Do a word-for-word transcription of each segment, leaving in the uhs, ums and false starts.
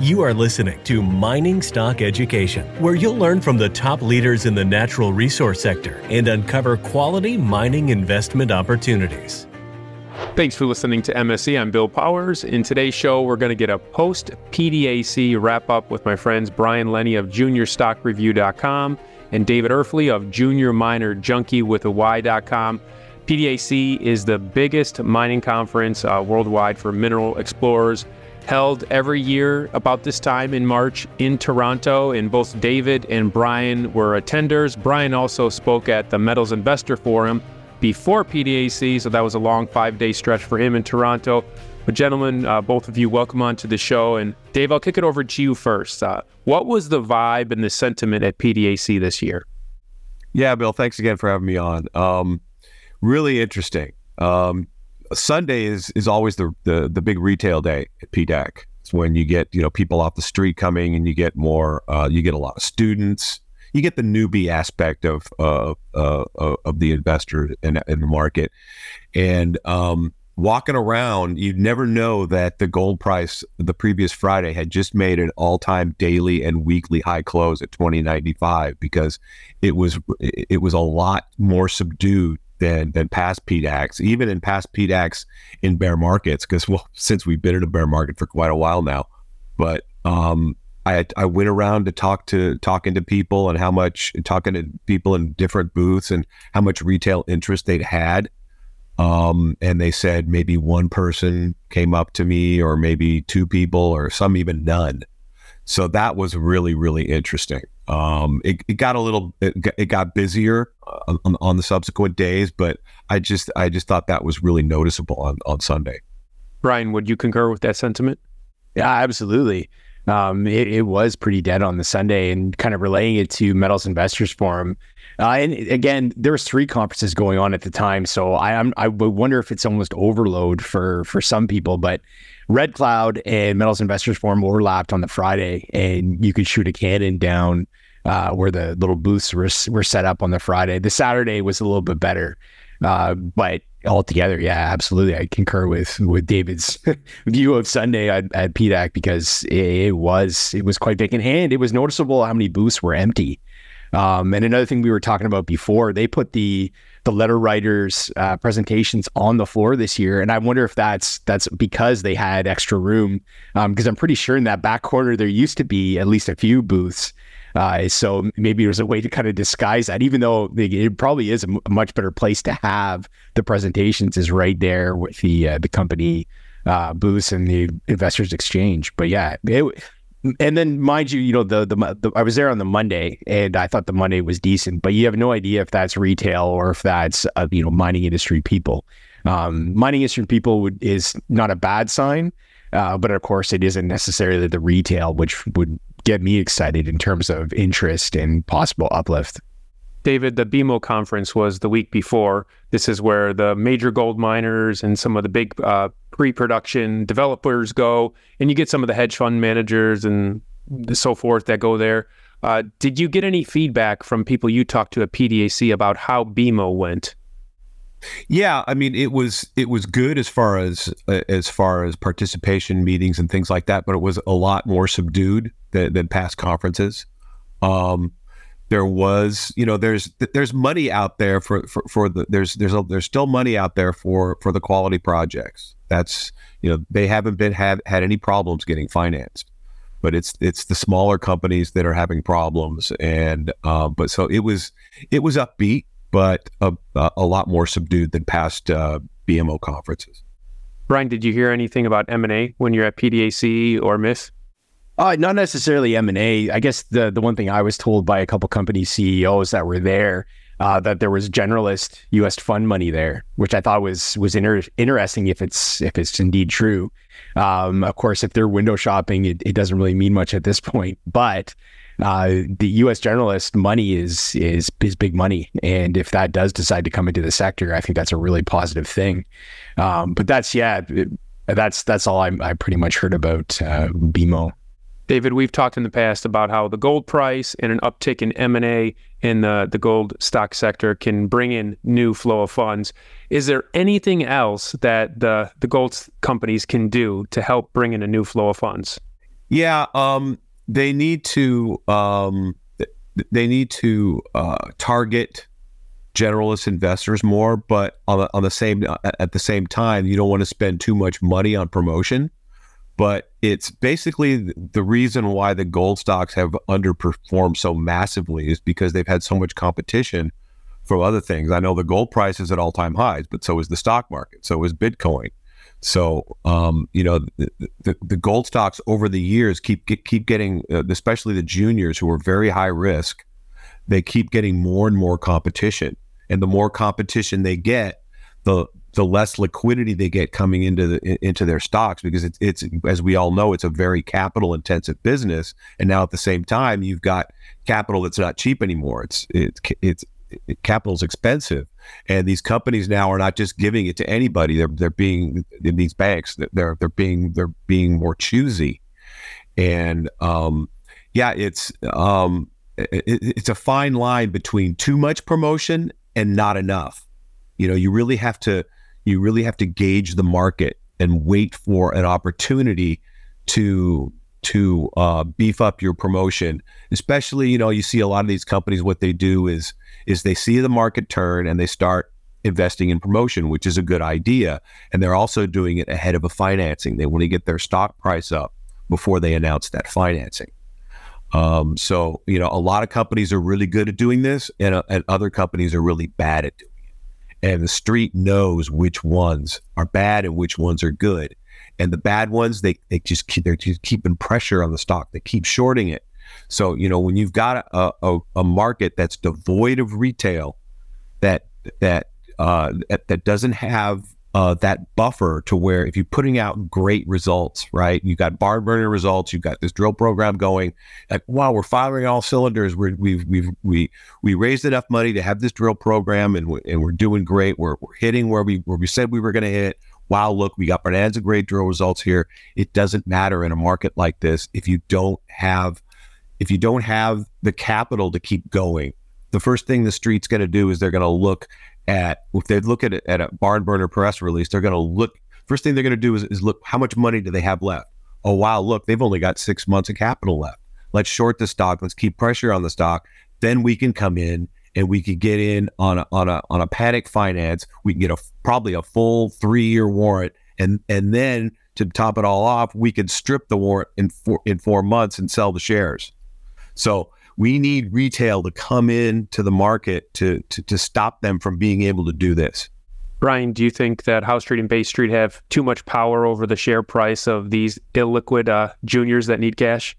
You are listening to Mining Stock Education, where you'll learn from the top leaders in the natural resource sector and uncover quality mining investment opportunities. Thanks for listening to M S C. I'm Bill Powers. In today's show, we're going to get a post-P D A C wrap-up with my friends Brian Lenny of Junior Stock Review dot com and David Erfley of Junior Miner Junkie with a Y dot com. P D A C is the biggest mining conference uh, worldwide for mineral explorers, held every year about this time in March in Toronto, and both David and Brian were attenders. Brian also spoke at the Metals Investor Forum before P D A C, so that was a long five-day stretch for him in Toronto. But gentlemen, uh, both of you, welcome onto the show. And Dave, I'll kick it over to you first. Uh, what was the vibe and the sentiment at P D A C this year? Yeah, Bill, thanks again for having me on. Um, really interesting. Um, Sunday is is always the, the the big retail day at P D A C. It's when you get you know people off the street coming, and you get more. Uh, you get a lot of students. You get the newbie aspect of uh, uh, of the investor in, in the market, and um, walking around, you'd never know that the gold price the previous Friday had just made an all-time daily and weekly high close at twenty ninety-five, because it was it was a lot more subdued than than past P D A Cs, even in past P D A Cs in bear markets, because well, since we've been in a bear market for quite a while now. But um, I I went around to talk to talking to people and how much talking to people in different booths and how much retail interest they'd had. Um, and they said maybe one person came up to me, or maybe two people, or some even none. So that was really, really interesting. Um, it, it got a little, it got, it got busier on, on the subsequent days, but I just, I just thought that was really noticeable on, on Sunday. Brian, would you concur with that sentiment? Yeah, absolutely. Um, it, it was pretty dead on the Sunday, and kind of relaying it to Metals Investors Forum. Uh, and again, there was three conferences going on at the time, so I I'm, I would wonder if it's almost overload for for some people. But Red Cloud and Metals Investors Forum overlapped on the Friday, and you could shoot a cannon down uh, where the little booths were were set up on the Friday. The Saturday was a little bit better, uh, but altogether, yeah, absolutely, I concur with with David's view of Sunday at, at P D A C, because it, it was it was quite vacant, and it was noticeable how many booths were empty. Um, and another thing we were talking about before, they put the the letter writers uh, presentations on the floor this year, and I wonder if that's that's because they had extra room, because um, I'm pretty sure in that back corner there used to be at least a few booths. Uh, so maybe there's a way to kind of disguise that, even though it probably is a, m- a much better place to have the presentations is right there with the uh, the company uh, booths and the Investors Exchange. But yeah, it, and then mind you, you know, the, the the I was there on the Monday, and I thought the Monday was decent, but you have no idea if that's retail or if that's uh, you know mining industry people. Um, mining industry people would, is not a bad sign, uh, but of course it isn't necessarily the retail, which would get me excited in terms of interest and possible uplift. David, the B M O conference was the week before. This is where the major gold miners and some of the big uh, pre-production developers go, and you get some of the hedge fund managers and so forth that go there. Uh, did you get any feedback from people you talked to at P D A C about how B M O went? Yeah, I mean, it was it was good as far as uh, as far as participation meetings and things like that, but it was a lot more subdued than, than past conferences. Um, there was, you know, there's there's money out there for, for, for the there's there's a, there's still money out there for for the quality projects. That's, you know, they haven't been had had any problems getting financed, but it's it's the smaller companies that are having problems. And uh, but so it was it was upbeat, but a, a lot more subdued than past uh, B M O conferences. Brian, did you hear anything about M and A when you're at P D A C or M I F? Uh, not necessarily M and A. I guess the the one thing I was told by a couple company C E Os that were there, uh, that there was generalist U S fund money there, which I thought was was inter- interesting if it's if it's indeed true. Um, of course, if they're window shopping, it, it doesn't really mean much at this point. But uh, the U S generalist money is is is big money, and if that does decide to come into the sector, I think that's a really positive thing. Um, but that's yeah, it, that's that's all I I pretty much heard about uh, B M O. David, we've talked in the past about how the gold price and an uptick in M and A in the, the gold stock sector can bring in new flow of funds. Is there anything else that the, the gold companies can do to help bring in a new flow of funds? Yeah, um, they need to um, they need to uh, target generalist investors more, but on the, on the same at the same time, you don't want to spend too much money on promotion. But it's basically the reason why the gold stocks have underperformed so massively is because they've had so much competition from other things. I know the gold price is at all-time highs, but so is the stock market, so is Bitcoin. So, um, you know, the, the, the gold stocks over the years keep get, keep getting, uh, especially the juniors who are very high risk, they keep getting more and more competition. And the more competition they get, the the less liquidity they get coming into the into their stocks, because it's it's as we all know, it's a very capital intensive business. And now at the same time, you've got capital that's not cheap anymore. It's it's it's it, capital's expensive, and these companies now are not just giving it to anybody. They're they're being in these banks. They're they're being they're being more choosy, and um, yeah, it's um, it, it's a fine line between too much promotion and not enough. You know, you really have to you really have to gauge the market and wait for an opportunity to to uh, beef up your promotion. Especially, you know, you see a lot of these companies, what they do is is they see the market turn and they start investing in promotion, which is a good idea. And they're also doing it ahead of a financing. They want to get their stock price up before they announce that financing. Um, so, you know, a lot of companies are really good at doing this, and, uh, and other companies are really bad at doing it. And the street knows which ones are bad and which ones are good. And the bad ones, they they just keep, they're just keeping pressure on the stock. They keep shorting it. So, you know, when you've got a a, a market that's devoid of retail, that that uh, that, that doesn't have uh, that buffer to where if you're putting out great results, right? You got barn burner results. You've got this drill program going. Like, wow, we're firing all cylinders. We're, we've we've we we raised enough money to have this drill program, and we're, and we're doing great. We're we're hitting where we where we said we were going to hit. Wow, look, we got bonanza grade drill results here. It doesn't matter in a market like this if you don't have if you don't have the capital to keep going. The first thing the street's going to do is they're going to look at, if they look at it at a barn burner press release, they're going to look, first thing they're going to do is, is look, how much money do they have left? Oh, wow, look, they've only got six months of capital left. Let's short the stock. Let's keep pressure on the stock. Then we can come in and we could get in on a, on a, on a panic finance. We can get a, probably a full three-year warrant. And, and then to top it all off, we could strip the warrant in four, in four months and sell the shares. So we need retail to come in to the market to, to to stop them from being able to do this. Brian, do you think that House Street and Bay Street have too much power over the share price of these illiquid uh, juniors that need cash?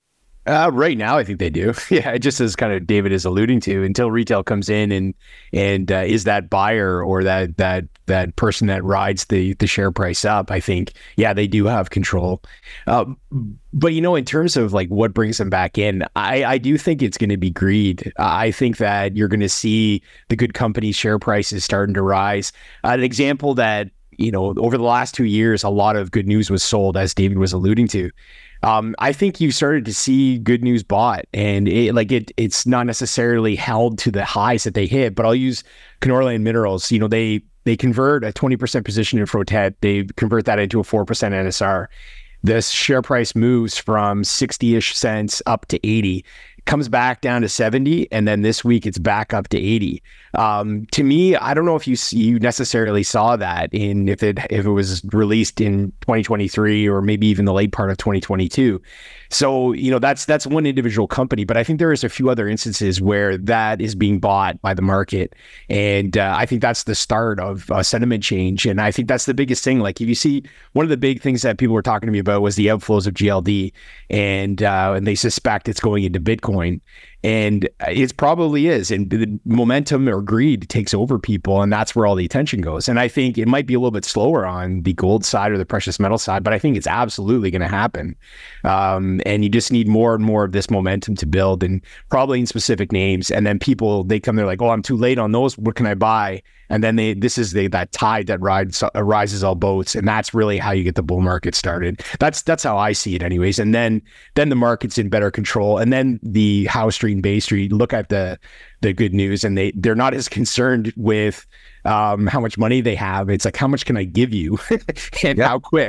Uh, right now, I think they do. Yeah, just as kind of David is alluding to, until retail comes in and and uh, is that buyer or that that that person that rides the the share price up, I think, yeah, they do have control. Uh, but, you know, in terms of like what brings them back in, I, I do think it's going to be greed. I think that you're going to see the good company share prices starting to rise. Uh, an example that, you know, over the last two years, a lot of good news was sold, as David was alluding to. Um, I think you started to see good news bought, and it, like it, it's not necessarily held to the highs that they hit. But I'll use Kenorland Minerals. You know, they they convert a twenty percent position in Frotet. They convert that into a four percent N S R. The share price moves from sixty-ish cents up to eighty. Comes back down to seventy, and then this week it's back up to eighty. Um, to me, I don't know if you you necessarily saw that in if it if it was released in twenty twenty-three or maybe even the late part of twenty twenty-two. So, you know, that's that's one individual company, but I think there is a few other instances where that is being bought by the market, and uh, I think that's the start of a sentiment change. And I think that's the biggest thing. Like, if you see, one of the big things that people were talking to me about was the outflows of G L D, and uh, and they suspect it's going into Bitcoin. And it probably is. And the momentum or greed takes over people, and that's where all the attention goes. And I think it might be a little bit slower on the gold side or the precious metal side, but I think it's absolutely going to happen. Um, and you just need more and more of this momentum to build, and probably in specific names. And then people, they come, they're like, oh, I'm too late on those. What can I buy? And then they, this is the, that tide that rides, uh, rises all boats. And that's really how you get the bull market started. That's, that's how I see it anyways. And then, then the market's in better control. And then the House Street and Bay Street look at the, the good news, and they, they're not as concerned with um, how much money they have. It's like, how much can I give you and yeah. how quick?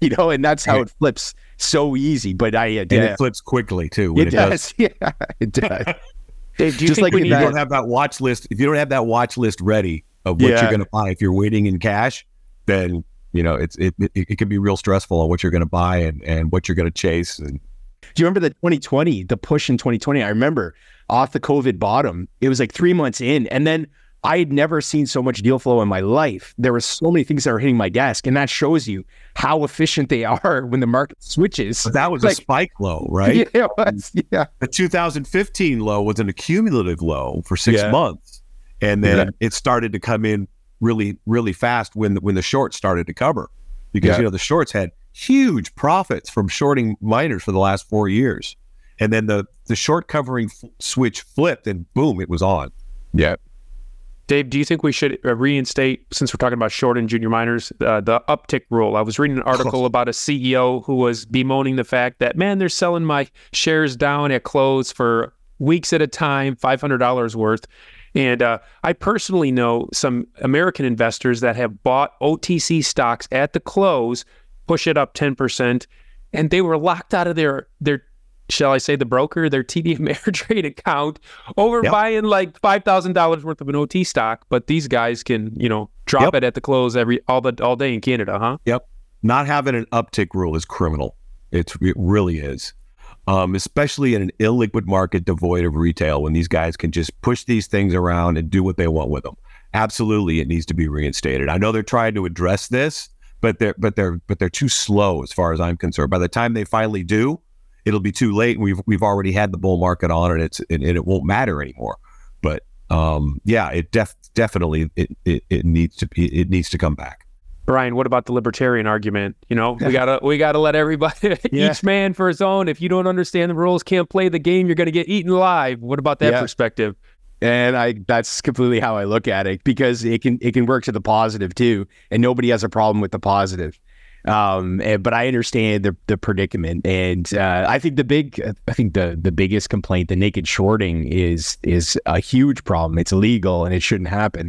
you know, and that's how Right. it flips so easy. But I, uh, And yeah, it flips quickly too. When it, it, does. does. Yeah, it does. Dave, do you Just think like we If need you that- don't have that watch list, if you don't have that watch list ready of what Yeah. you're going to buy, if you're waiting in cash, then you know it's it it, it can be real stressful on what you're going to buy and and what you're going to chase. And Do you remember the twenty twenty, the push in twenty twenty? I remember off the COVID bottom, it was like three months in. And then I had never seen so much deal flow in my life. There were so many things that were hitting my desk. And that shows you how efficient they are when the market switches. but that was Like- a spike low, right? Yeah, it was. Yeah. The two thousand fifteen low was an accumulative low for six Yeah. months, and then Yeah. it started to come in really, really fast when the, when the shorts started to cover, because Yeah. you know the shorts had huge profits from shorting miners for the last four years, and then the the short covering f- switch flipped, and boom, it was on. Yeah. Dave, do you think we should uh, reinstate, since we're talking about short and junior miners, uh, the uptick rule? I was reading an article about a C E O who was bemoaning the fact that, man, they're selling my shares down at close for weeks at a time, five hundred dollars worth. And uh, I personally know some American investors that have bought O T C stocks at the close, push it up ten percent, and they were locked out of their, their shall I say, the broker, their T D Ameritrade account over Yep. buying like five thousand dollars worth of an O T stock. But these guys can, you know, drop Yep. it at the close every all the all day in Canada, huh? Yep. Not having an uptick rule is criminal. It's, it really is. Um, especially in an illiquid market devoid of retail, when these guys can just push these things around and do what they want with them. Absolutely, it needs to be reinstated. I know they're trying to address this, but they're but they're but they're too slow as far as I'm concerned. By the time they finally do, it'll be too late, and we've we've already had the bull market on, and it's and, and it won't matter anymore. But um, yeah, it def- definitely it, it it needs to be it needs to come back. Brian, what about the libertarian argument? You know, we gotta we gotta let everybody, Yeah. each man for his own. If you don't understand the rules, can't play the game, you're gonna get eaten alive. What about that Yeah. perspective? And I that's completely how I look at it, because it can it can work to the positive too, and nobody has a problem with the positive. Um, and, but I understand the the predicament, and uh, I think the big I think the the biggest complaint, the naked shorting, is is a huge problem. It's illegal and it shouldn't happen.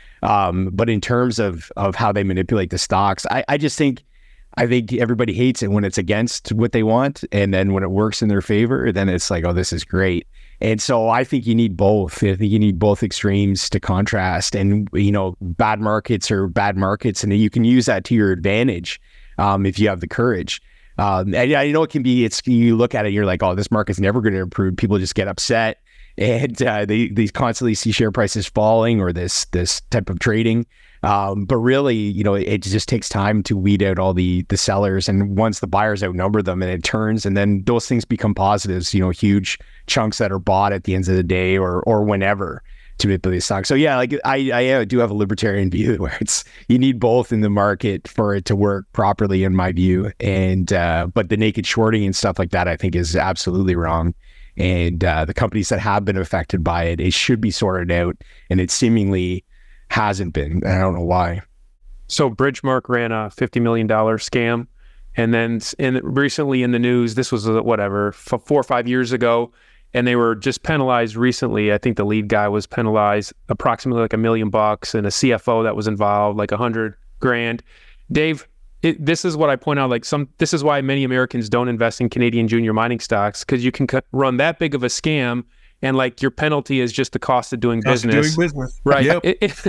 Um, but in terms of of how they manipulate the stocks, I, I just think I think everybody hates it when it's against what they want, and then when it works in their favor, then it's like, oh, this is great. And so I think you need both. I think you need both extremes to contrast. And, you know, bad markets are bad markets, and you can use that to your advantage um, if you have the courage. Um, and I know it can be, it's, you look at it, you're like, oh, this market's never going to improve. People just get upset, and uh, they, they constantly see share prices falling, or this, this type of trading. Um, but really, you know, it, it just takes time to weed out all the the sellers, and once the buyers outnumber them, and it turns, and then those things become positives. You know, huge chunks that are bought at the end of the day, or or whenever, to manipulate stock. So yeah, like I I uh, do have a libertarian view where it's you need both in the market for it to work properly, in my view. And uh, but the naked shorting and stuff like that, I think, is absolutely wrong. And uh, the companies that have been affected by it, it should be sorted out, and it seemingly hasn't been. And I don't know why. So Bridgemark ran a fifty million dollars scam, and then in, recently in the news, this was uh, whatever, f- four or five years ago, and they were just penalized recently. I think the lead guy was penalized approximately like a million bucks, and a C F O that was involved like a hundred grand. Dave, it, this is what I point out. Like some, this is why many Americans don't invest in Canadian junior mining stocks, because you can cut, run that big of a scam, and like your penalty is just the cost of doing Cost of business. doing business. Right. Yep. It- it-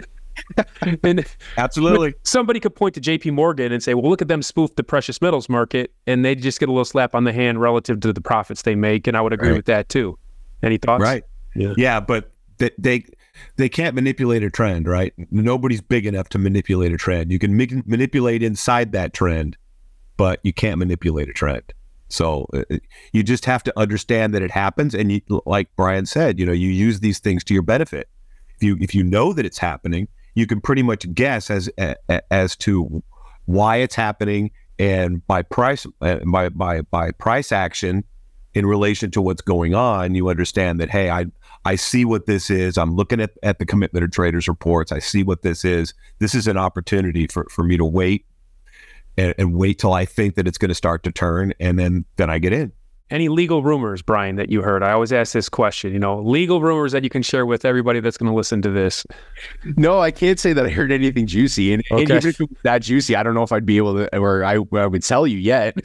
and Absolutely. somebody could point to J P Morgan and say, well, look at them spoof the precious metals market, and they just get a little slap on the hand relative to the profits they make. And I would agree Right. with that too. Any thoughts? Right. Yeah. Yeah, but they, they they can't manipulate a trend, right? Nobody's big enough to manipulate a trend. You can mi- manipulate inside that trend, but you can't manipulate a trend. So uh, you just have to understand that it happens, and you, like Brian said, you know, you use these things to your benefit. If you if you know that it's happening, you can pretty much guess as as to why it's happening, and by price uh, by by by price action in relation to what's going on, you understand that, hey, I I see what this is. I'm looking at, at the Commitment of Traders reports. I see what this is. This is an opportunity for, for me to wait and, and wait till I think that it's going to start to turn, and then then I get in. any legal rumors, Brian, that you heard? I always ask this question, you know, legal rumors that you can share with everybody that's going to listen to this. No, I can't say that I heard anything juicy. And, okay. and even if it was that juicy, I don't know if I'd be able to, or I, I would tell you yet,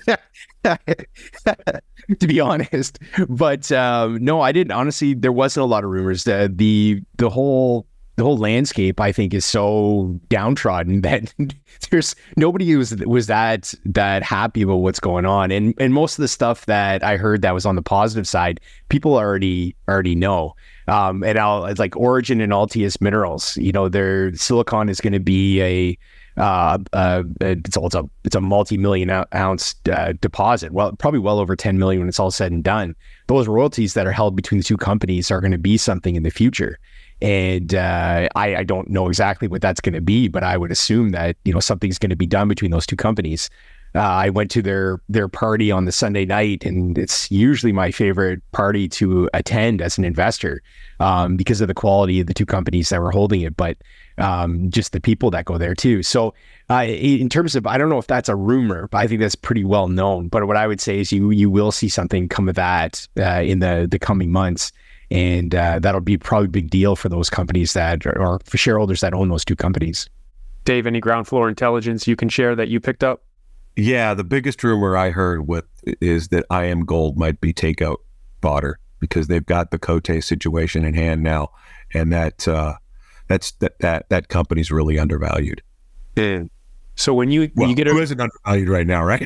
to be honest. But um, no, I didn't. Honestly, there wasn't a lot of rumors. The, the, the whole... The whole landscape, I think, is so downtrodden that there's nobody was was that that happy about what's going on, and and most of the stuff that I heard that was on the positive side, people already already know. Um, and I'll it's like Origin and Altius Minerals. You know, their silicon is going to be a uh, uh, it's it's a it's a multi-million ounce uh, deposit. Well, probably well over ten million when it's all said and done. Those royalties that are held between the two companies are going to be something in the future. And uh, I, I don't know exactly what that's going to be, but I would assume that, you know, something's going to be done between those two companies. Uh, I went to their their party on the Sunday night, and it's usually my favorite party to attend as an investor um, because of the quality of the two companies that were holding it, but um, just the people that go there too. So uh, in terms of, I don't know if that's a rumor, but I think that's pretty well known. But what I would say is you you will see something come of that uh, in the the coming months. And uh, that'll be probably a big deal for those companies that are, or for shareholders that own those two companies. Dave, any ground floor intelligence you can share that you picked up? Yeah, the biggest rumor I heard with is that I Am Gold might be takeout fodder because they've got the Cote situation in hand now, and that uh, that's that that that company's really undervalued. And so when you when well, you get a, who isn't undervalued right now, right?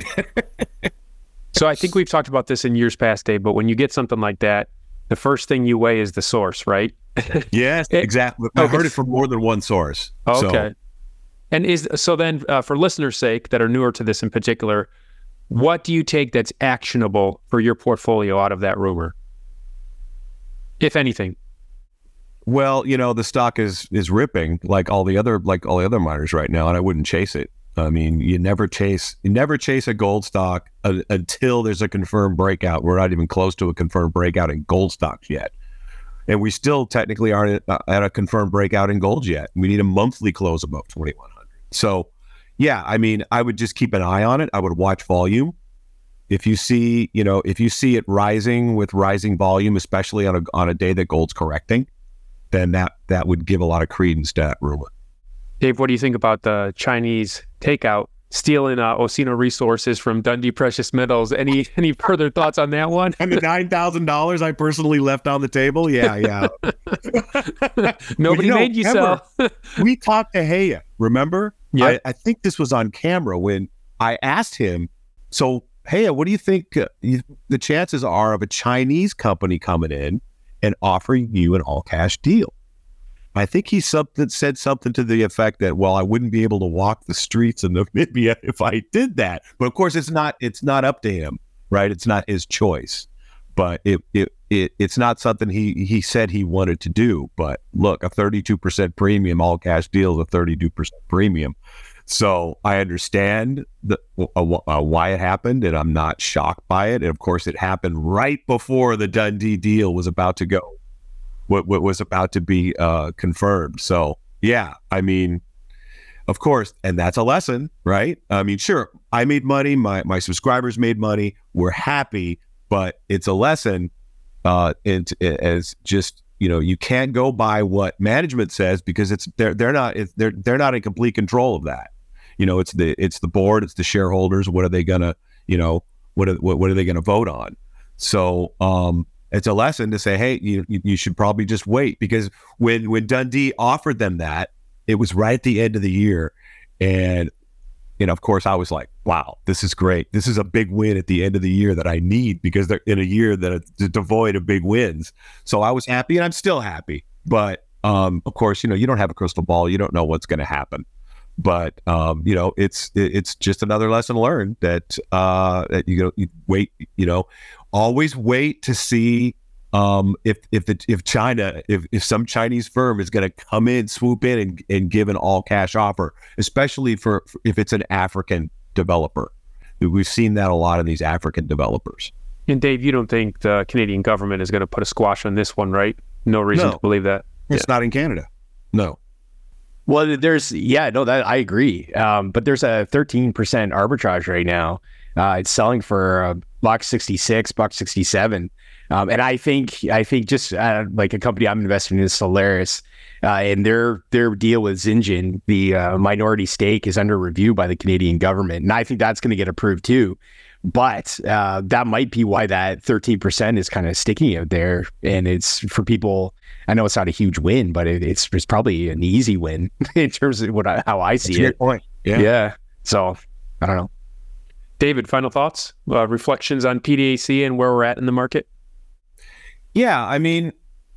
So I think we've talked about this in years past, Dave. But when you get something like that, the first thing you weigh is the source, right? Yes, it, exactly. I okay. heard it from more than one source. Okay. So. And is so then uh, for listeners' sake that are newer to this in particular, what do you take that's actionable for your portfolio out of that rumor, if anything? Well, you know, the stock is is ripping like all the other like all the other miners right now, and I wouldn't chase it. I mean, you never chase you never chase a gold stock uh, until there's a confirmed breakout. We're not even close to a confirmed breakout in gold stocks yet. And we still technically aren't at a confirmed breakout in gold yet. We need a monthly close above twenty-one hundred. So, yeah, I mean, I would just keep an eye on it. I would watch volume. If you see, you know, if you see it rising with rising volume, especially on a on a day that gold's correcting, then that that would give a lot of credence to that rumor. Dave, what do you think about the Chinese takeout stealing uh, Osino Resources from Dundee Precious Metals? Any any further thoughts on that one? And the nine thousand dollars I personally left on the table? Yeah, yeah. Nobody you know, made you remember, sell. We talked to Heya, remember? Yeah. I, I think this was on camera when I asked him, so Heya, what do you think uh, you, the chances are of a Chinese company coming in and offering you an all-cash deal? I think he something, said something to the effect that, well, I wouldn't be able to walk the streets in Namibia if I did that. But of course, it's not it's not up to him, right? It's not his choice. But it it, it it's not something he, he said he wanted to do. But look, a thirty-two percent premium all cash deal is a thirty-two percent premium. So I understand the, uh, uh, why it happened, and I'm not shocked by it. And of course, it happened right before the Dundee deal was about to go. What, what was about to be uh, confirmed. So, yeah, I mean, of course, and that's a lesson, right? I mean, sure, I made money. My my subscribers made money. We're happy, but it's a lesson uh, in, as just, you know, you can't go by what management says because it's they're they're not it's, they're they're not in complete control of that. You know, it's the it's the board, it's the shareholders. What are they gonna, you know, what are, what, what are they gonna vote on? So, um, it's a lesson to say, hey, you you should probably just wait, because when when Dundee offered them that, it was right at the end of the year, and you know, of course, I was like, wow, this is great. This is a big win at the end of the year that I need, because they're in a year that it's devoid of big wins. So I was happy, and I'm still happy. But um, of course, you know, you don't have a crystal ball. You don't know what's going to happen. But um, you know, it's it's just another lesson learned that uh, that you know, you wait, you know, always wait to see um, if if the if China if if some Chinese firm is going to come in, swoop in, and, and give an all cash offer, especially for, for if it's an African developer. We've seen that a lot in these African developers. And Dave, you don't think the Canadian government is going to put a squash on this one, right? No reason No. to believe that. It's yeah. not in Canada. No. Well, there's, yeah, no, that I agree. Um, but there's a thirteen percent arbitrage right now Uh, it's selling for a buck sixty-six, buck sixty-seven. Um, and I think, I think just uh, like a company I'm investing in is Solaris, uh, and their their deal with Zinjin, the uh, minority stake, is under review by the Canadian government, and I think that's going to get approved too. But uh, that might be why that thirteen percent is kind of sticking out there, and it's for people. I know it's not a huge win, but it, it's it's probably an easy win in terms of what I, how I see That's a it. good point. Yeah. Yeah. So I don't know. David, final thoughts, uh, reflections on P D A C and where we're at in the market? Yeah, I mean,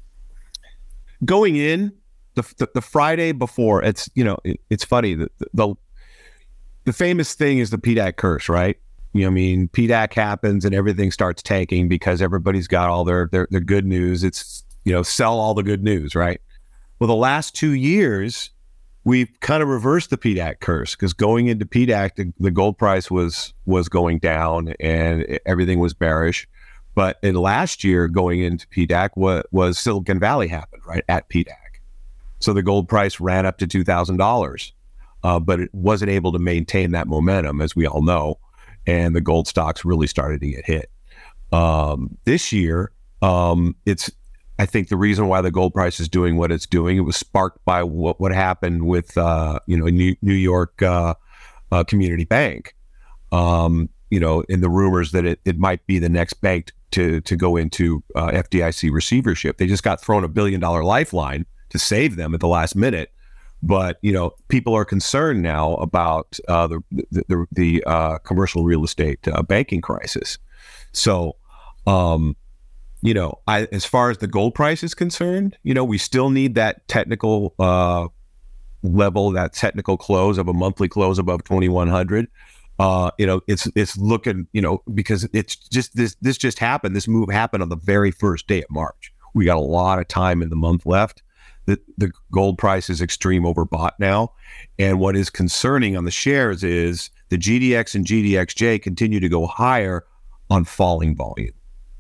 going in the the, the Friday before, it's you know it, it's funny the, the the famous thing is the P D A C curse, right? You know, I mean, P D A C happens and everything starts tanking because everybody's got all their their, their good news. It's you know sell all the good news, right? Well, the last two years we've kind of reversed the P D A C curse because going into P D A C, the, the gold price was was going down and everything was bearish. But in last year, going into P D A C, what was Silicon Valley happened, right, at P D A C. So the gold price ran up to two thousand dollars, uh, but it wasn't able to maintain that momentum, as we all know, and the gold stocks really started to get hit. Um, this year, um, it's I think the reason why the gold price is doing what it's doing, it was sparked by what, what happened with, uh, you know, New, New York uh, uh, Community Bank, um, you know, in the rumors that it, it might be the next bank to to go into uh, F D I C receivership. They just got thrown a billion dollar lifeline to save them at the last minute. But, you know, people are concerned now about uh, the the, the, the uh, commercial real estate uh, banking crisis. So, um, you know, I, as far as the gold price is concerned, you know, we still need that technical uh, level, that technical close of a monthly close above twenty-one hundred. Uh, you know, it's it's looking, you know, because it's just this this just happened. This move happened on the very first day of March. We got a lot of time in the month left. The the gold price is extreme overbought now, and what is concerning on the shares is the G D X and G D X J continue to go higher on falling volume.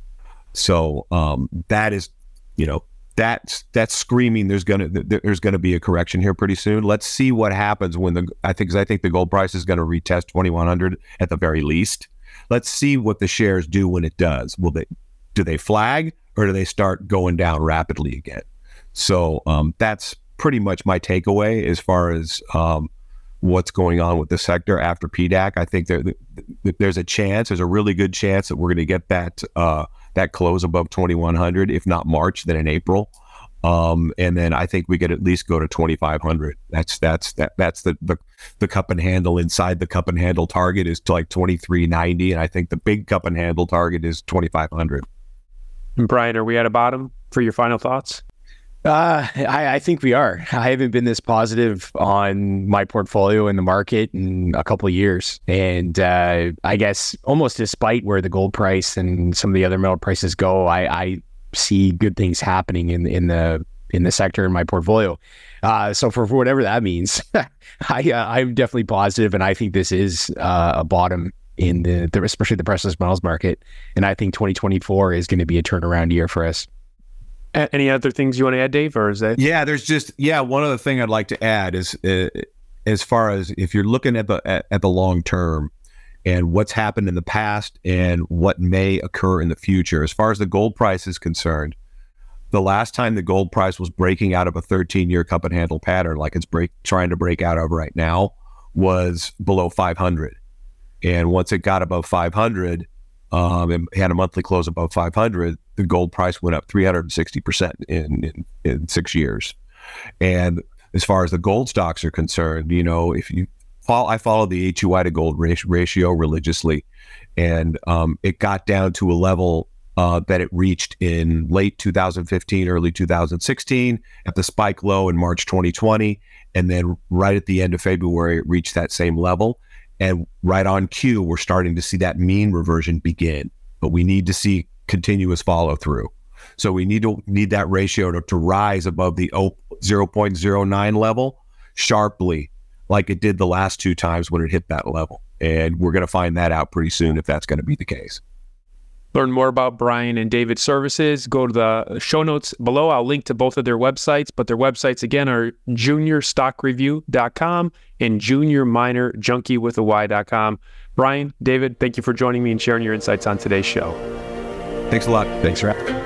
So um, that is, you know, that's that's screaming. There's gonna there's gonna be a correction here pretty soon. Let's see what happens when the I think 'cause I think the gold price is going to retest twenty-one hundred at the very least. Let's see what the shares do when it does. Will they do they flag or do they start going down rapidly again? So um, that's pretty much my takeaway as far as um, what's going on with the sector after P D A C. I think there there's a chance, there's a really good chance that we're going to get that. Uh, that close above twenty-one hundred, if not March, then in April. Um, and then I think we could at least go to twenty-five hundred. That's that's that that's the, the the cup and handle. Inside the cup and handle target is to like twenty-three ninety, and I think the big cup and handle target is twenty-five hundred. And Brian, are we at a bottom for your final thoughts? Uh, I, I think we are. I haven't been this positive on my portfolio in the market in a couple of years. And uh, I guess almost despite where the gold price and some of the other metal prices go, I, I see good things happening in in the in the sector in my portfolio. Uh, so for, for whatever that means, I uh, I'm definitely positive, and I think this is uh, a bottom in the, the especially the precious metals market. And I think twenty twenty-four is going to be a turnaround year for us. Any other things you want to add, Dave, or is that? Yeah, there's just yeah. One other thing I'd like to add is uh, as far as if you're looking at the at, at the long term and what's happened in the past and what may occur in the future. As far as the gold price is concerned, the last time the gold price was breaking out of a thirteen-year cup and handle pattern, like it's break trying to break out of right now, was below five hundred. And once it got above five hundred, um, and had a monthly close above five hundred, the gold price went up three hundred sixty percent in, in, in six years. And as far as the gold stocks are concerned, you know, if you follow, I follow the H U I to gold ratio religiously, and um, it got down to a level uh, that it reached in late two thousand fifteen, early two thousand sixteen at the spike low in March twenty twenty. And then right at the end of February, it reached that same level. And right on cue, we're starting to see that mean reversion begin, but we need to see continuous follow through. So we need to need that ratio to, to rise above the zero point zero nine level sharply, like it did the last two times when it hit that level. And we're going to find that out pretty soon if that's going to be the case. Learn more about Brian and David's services. Go to the show notes below. I'll link to both of their websites, but their websites again are junior stock review dot com and junior miner junkie with a y dot com. Brian, David, thank you for joining me and sharing your insights on today's show. Thanks a lot. Thanks for having me.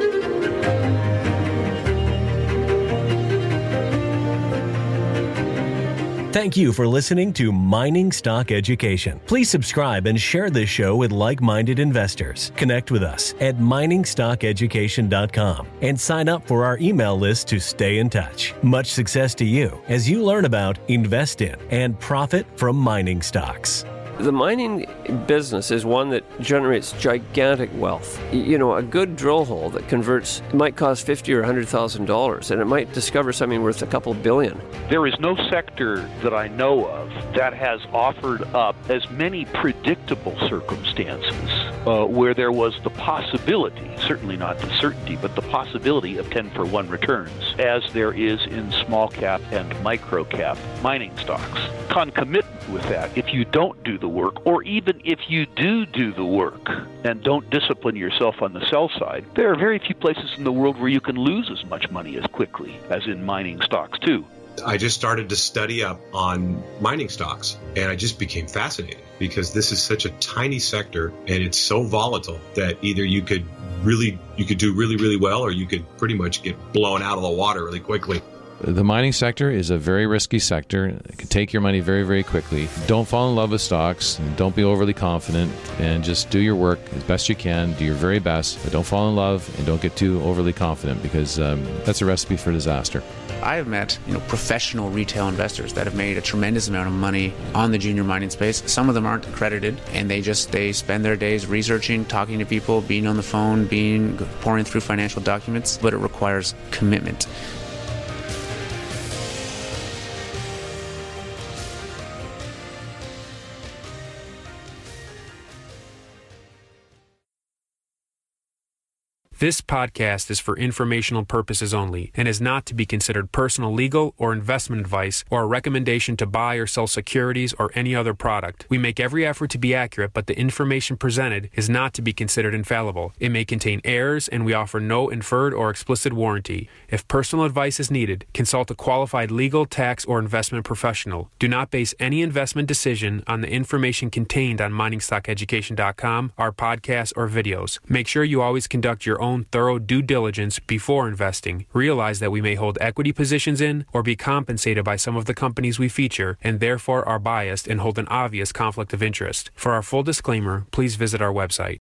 Thank you for listening to Mining Stock Education. Please subscribe and share this show with like-minded investors. Connect with us at mining stock education dot com and sign up for our email list to stay in touch. Much success to you as you learn about, invest in, and profit from mining stocks. The mining business is one that generates gigantic wealth. You know, a good drill hole that converts, it might cost fifty thousand dollars or one hundred thousand dollars, and it might discover something worth a couple billion. There is no sector that I know of that has offered up as many predictable circumstances uh, where there was the possibility, certainly not the certainty, but the possibility of ten for one returns, as there is in small cap and micro cap mining stocks. Concomitant with that, if you don't do the work, or even if you do do the work and don't discipline yourself on the sell side, there are very few places in the world where you can lose as much money as quickly as in mining stocks too. I just started to study up on mining stocks, and I just became fascinated because this is such a tiny sector and it's so volatile that either you could really you could do really, really well, or you could pretty much get blown out of the water really quickly. The mining sector is a very risky sector. It can take your money very, very quickly. Don't fall in love with stocks. And don't be overly confident, and just do your work as best you can. Do your very best, but don't fall in love and don't get too overly confident, because um, that's a recipe for disaster. I have met, you know, professional retail investors that have made a tremendous amount of money on the junior mining space. Some of them aren't accredited, and they just they spend their days researching, talking to people, being on the phone, being pouring through financial documents, but it requires commitment. This podcast is for informational purposes only and is not to be considered personal legal or investment advice or a recommendation to buy or sell securities or any other product. We make every effort to be accurate, but the information presented is not to be considered infallible. It may contain errors, and we offer no inferred or explicit warranty. If personal advice is needed, consult a qualified legal, tax, or investment professional. Do not base any investment decision on the information contained on mining stock education dot com, our podcasts, or videos. Make sure you always conduct your own thorough due diligence before investing. Realize that we may hold equity positions in or be compensated by some of the companies we feature, and therefore are biased and hold an obvious conflict of interest. For our full disclaimer, please visit our website.